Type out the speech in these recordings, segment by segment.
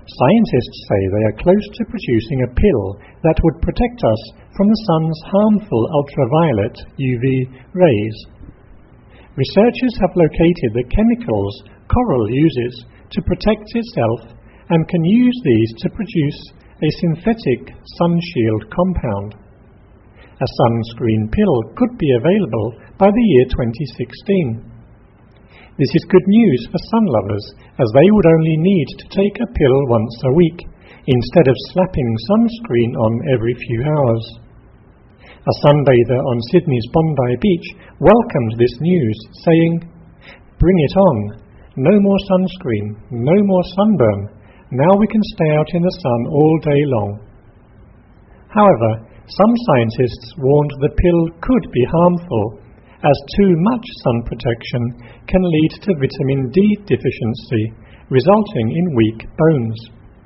Scientists say they are close to producing a pill that would protect us from the sun's harmful ultraviolet UV rays. Researchers have located the chemicals coral uses to protect itself and can use these to produce a synthetic sunshield compound. A sunscreen pill could be available by the year 2016. This is good news for sun lovers, as they would only need to take a pill once a week, instead of slapping sunscreen on every few hours. A sunbather on Sydney's Bondi Beach welcomed this news, saying, "Bring it on. No more sunscreen, no more sunburn. Now we can stay out in the sun all day long." However, some scientists warned the pill could be harmful, as too much sun protection can lead to vitamin D deficiency, resulting in weak bones.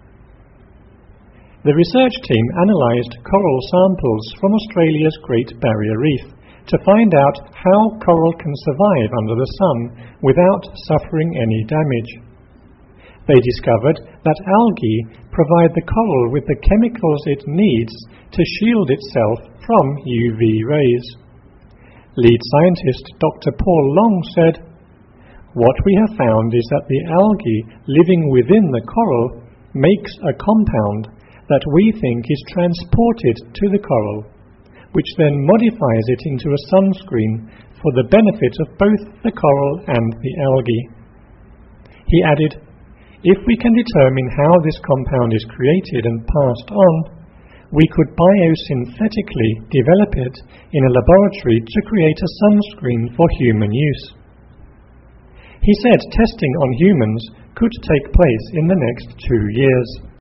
The research team analysed coral samples from Australia's Great Barrier Reef to find out how coral can survive under the sun without suffering any damage. They discovered that algae provide the coral with the chemicals it needs to shield itself from UV rays. Lead scientist Dr. Paul Long said, "What we have found is that the algae living within the coral makes a compound that we think is transported to the coral, which then modifies it into a sunscreen for the benefit of both the coral and the algae." He added, "If we can determine how this compound is created and passed on, we could biosynthetically develop it in a laboratory to create a sunscreen for human use." He said testing on humans could take place in the next 2 years.